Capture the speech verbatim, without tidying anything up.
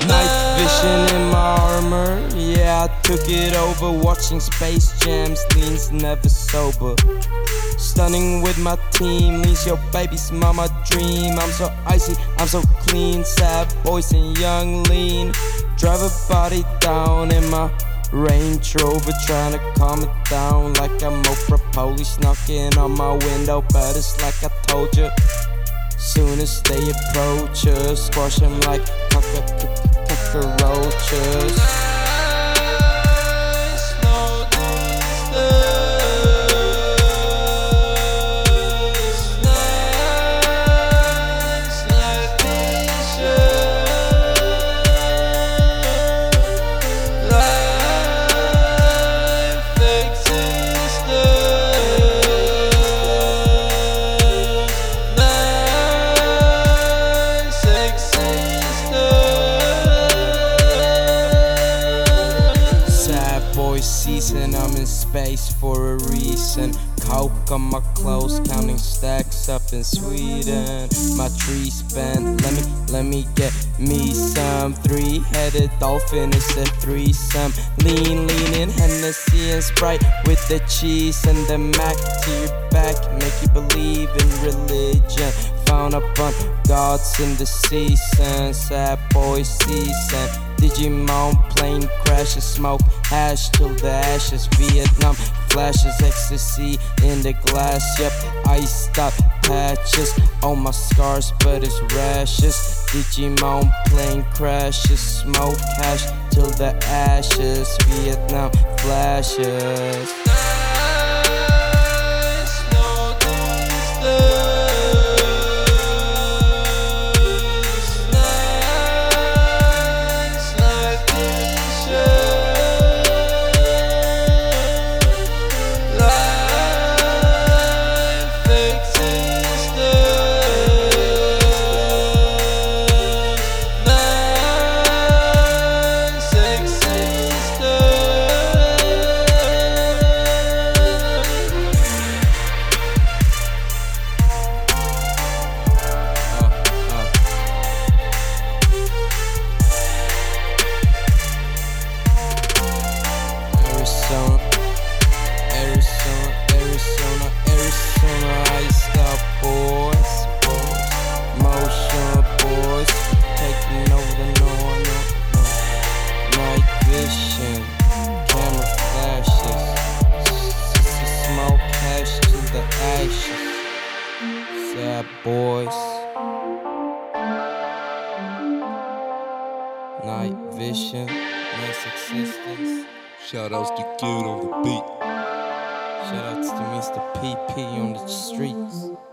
Night vision in my armor, yeah, I took it over. Watching Space Jams, leans never sober. Stunning with my team, leans your baby's mama dream. I'm so icy, I'm so clean, sad boys and young lean. Drive a body down in my Range Rover, trying to calm it down like I'm Oprah. Police knocking on my window, but it's like I told you. Soon as they approach us, squash them like cockroaches. Season, I'm in space for a reason. Coke on my clothes, counting stacks up in Sweden. My tree's bent, let me, let me get me some. Three-headed dolphin is a threesome. Lean, lean in Hennessy and Sprite with the cheese and the Mac to your back. Make you believe in religion. Found up on gods in the season. Sad boy season. Digimon plane crashes, smoke hash till the ashes. Vietnam flashes, ecstasy in the glass. Yep, iced out patches on my scars, but it's rashes. Digimon plane crashes, smoke hash till the ashes. Vietnam flashes. Arizona, Arizona, Arizona, iced out boys, boys, motion boys, taking over the north, no, no. Night vision, camera flashes, smoke hash to the ashes. Sad boys. Night vision, nice existence. Shoutouts to Kid on the beat. Shoutouts to Mister P P on the streets.